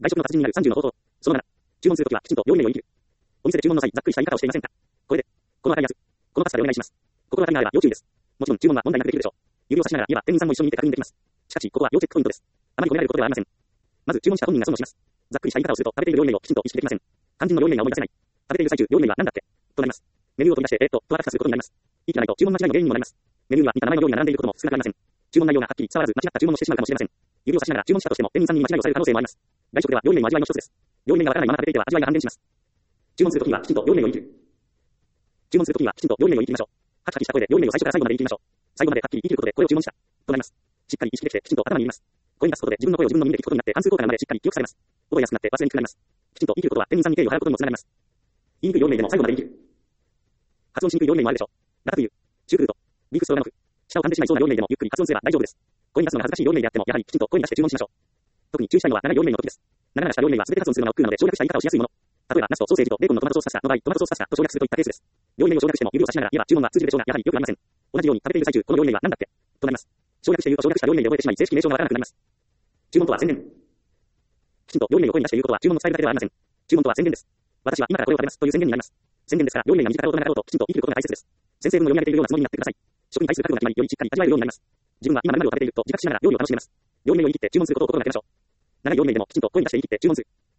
外食の達人になる30の方法。その7、注文するときはきちんと料理名を言い切る。お店で注文の際、ざっくりした言い方をしていませんか？これで、この赤いやつ、このパスタでお願いします。心当たりがあれば要注意です。もちろん注文は問題なくできるでしょう。指を差しながら言えば店員さんも一緒に見て確認できます。しかし、ここは要チェックポイントです。あまり褒められることではありません。まず注文した本人が損をします。ざっくりした言い方をすると食べている料理名をきちんと意識できません。肝心の料理名が思い出せない。食べている最中、料理名は何だっけとなります。メニューを取り出して、とあたふたすることになります。言い切らないと注文間違いの原因にもなります。メニューには似た名前の料理が並んでいることも少なくありません。注文内容がはっきり伝わらず間違った注文をしてしまうかもしれません。指を差しながら注文したとしても店員さんに間違いをされる可能性もあります。外食では料理名も味わいの一つです。料理名がわからないまま食べていては味わいが半減します。注文するときにはきちんと料理名を言い切る。注文するときにはきちんと料理名を言い切りましょう。ハキハキした声で料理名を最初から最後まで言い切りましょう。最後まではっきり言い切ることでこれを注文したとなります。しっかり意識できてきちんと頭に入れます。声に出すことで自分の声を自分の耳で聞くことになって関数効果が生まれしっかり記憶されます。覚えやすくなって忘れにくくなります。きちんと言い切ることは店員さんに敬意を払うことにもつながります。言いにくい料理名でも最後まで言い切る。発音しにくい料理名もあるでしょう。ラタトゥイユ、シュークルート、ビーフストロガノフ、舌を噛んでしまいそうな料理名でもゆっくり発音すれば大丈夫です。声に出すのが恥ずかしい料理名であってもやはりきちんと声に出して注文しましょう。特に注意したいのは長い料理名の時です。長々した料理名は全て発音するのが億劫なので省略した言い方をしやすいもの。例えばナスとソーセージとベーコンのトマトソースパスタの場合、トマトソースパスタと省略するといったケースです。料理名を省略しても指を差しながら言えば注文は通じるでしょうがやはりよくありません。同じように食べている最中この料理名は何だっけとなります。省略して言うと省略した料理名で覚えてしまい正式名称がわからなくなります。注文とは宣言。きちんと料理名を声に出して言うことは注文の伝えるだけではありません。注文とは宣言です。私は今からこれを食べますという宣言になります。宣言ですから料理名が短かろうと長かろうときちんと言い切ることが大切です。先生文を読み上げているようなつもりになってください。食に対する覚悟が決まりよりしっかり味わえるようになります。自分は今何々を食べていると自覚しながら料理を楽しめます。料理名を言い切って注文することを心がけましょう。長い料理名でもきちんと声に出して言い切って注文する。